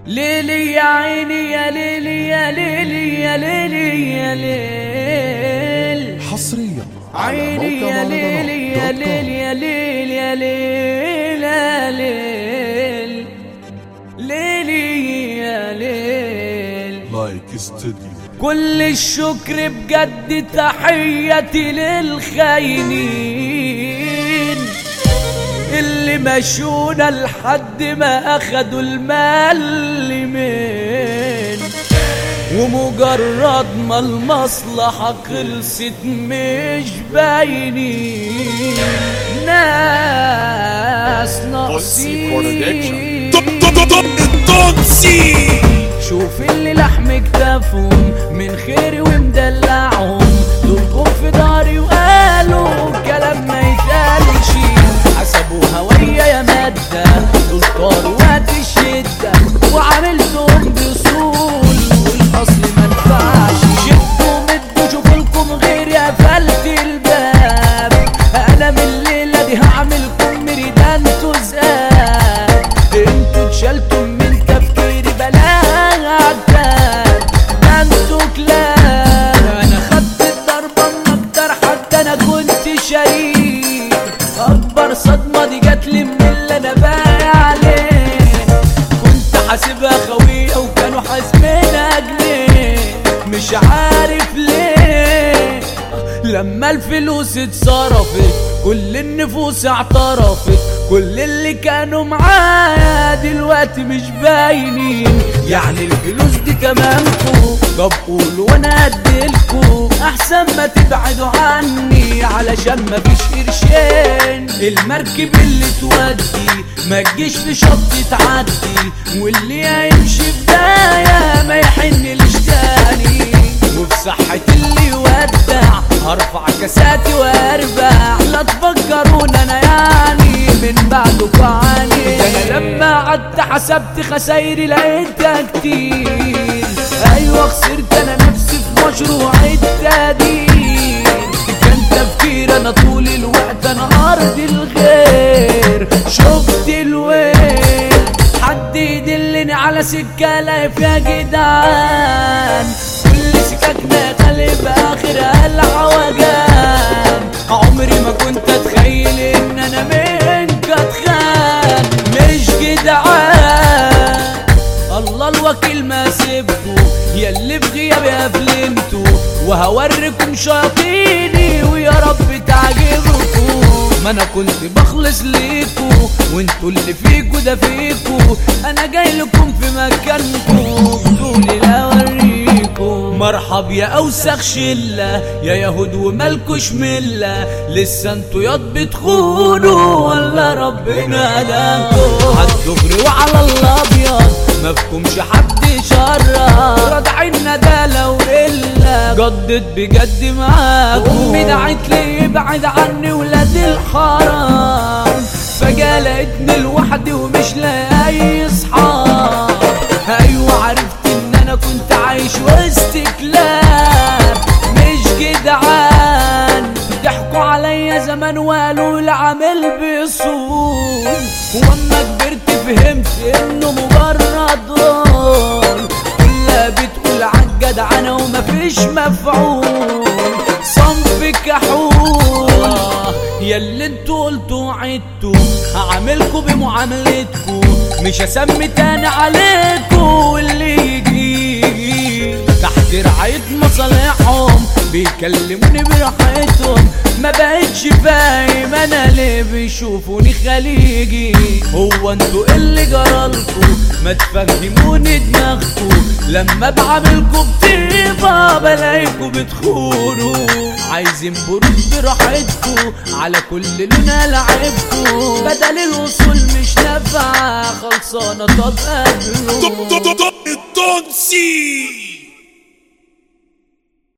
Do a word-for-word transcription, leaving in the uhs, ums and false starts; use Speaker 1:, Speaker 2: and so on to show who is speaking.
Speaker 1: ليلي يا عيني يا ليلي يا ليلي يا ليلي يا ليل
Speaker 2: حصريا
Speaker 1: عيني يا ليلي يا ليل يا ليل يا ليل يا ليل ليلي يا ليل
Speaker 2: لايك استوديو.
Speaker 1: كل الشكر بجد تحياتي للخاينين اللي مشونا لحد ما اخدوا المال من ومجرد ما المصلحة خلصت مش باينين ناس ناقصين. شوف اللي لحم كتافهم من خيري ومدلعهم دولكم في داري وقالوا كلام ما يتقالش حسبوا هوية يا مادة دول طاروا وقت الشدة وعملتهم بصول والأصل منفعش شدوا مدوا شوفلكم غيري قفلت الباب أنا من الليلة دي هعملكم مريدان تزقاب انتوا اتشالتم من تفكيري بلاغ عتاب ده انتوا كلاب أنا خدت الضربة من أكتر حتى أنا كنت شريك أكبر صدمة دي جاتلي من اللي أنا باقي عليه كنت حاسبها خوية وكانوا حاسبينها جنيه مش عارف ليه لما الفلوس اتصرفت كل النفوس اعترفت كل اللي كانوا معايا دلوقتي مش باينين يعني الفلوس دي تمامكو طب قولوا وانا اديلكو احسن ما تبعدوا عني علشان مفيش قرشين المركب اللي تودي ما تجيش في شط تعدي واللي هيمشي بداية ما يحنليش تاني وفي صحة اللي يودع هرفع كاساتي واربع لا تفكرون انا يعني من بعدك عاني انا لما قعدت حسبت خسايري لقيتها كتير ايوه خسرت انا نفسي في مشروع التقدير كان تفكير انا طول الوقت انا ارض الغير شفت الويل حد يدلني على سكة لا فيها جدعان كل سككنا قلب اخرها العوجان عمري ما كنت اتخيل ان انا منك اتخان مش جدعان الله الوكيل ما سيبكو ياللي في غيابي قفلنتو وهوريكم شياطيني ويا رب تعجبكم ما انا كنت بخلص ليكو وانتوا اللي فيكو ده فيكو انا جاي لكم في مكانكو دولي لا اوريكو مرحب يا اوسخ شله يا يهود ومالكوش مله لسه انتوا ياض بتخونوا ولا ربنا هداكوا عالدغري وعلى الابيض مفهومش حد شرة رادعينا ده لو إلا جدد بجد معاكم أمي دعت لي يبعد عني ولاد الحرام فجأة لقيتني لوحدي ومش لاقي أي صحاب أيوة عرفت إن أنا كنت عايش وسط كلاب مش جدعان ضحكوا عليا زمان وقالوا العامل بيصون واما كبرت فهمت انه مجرد ضل كلها بتقول عالجدعنة ومفيش مفعول صنف كحول ياللي انتوا قلتوا عدتوا هعملكوا بمعاملتكوا مش هسمي تاني عليكوا واللي يجي تحت رعاية مصالحهم بيكلموني براحتهم ما بقتش فاهم انا ليه بيشوفوني خليجي هو انتوا اللي جرالكوا ما تفهموني دماغكوا لما بعملكوا بطيبة بلاقيكوا بتخونوا عايزين برود براحتكوا على كل لون لعبكوا بدل الوصول مش نافعة خلصانة طب قبلوا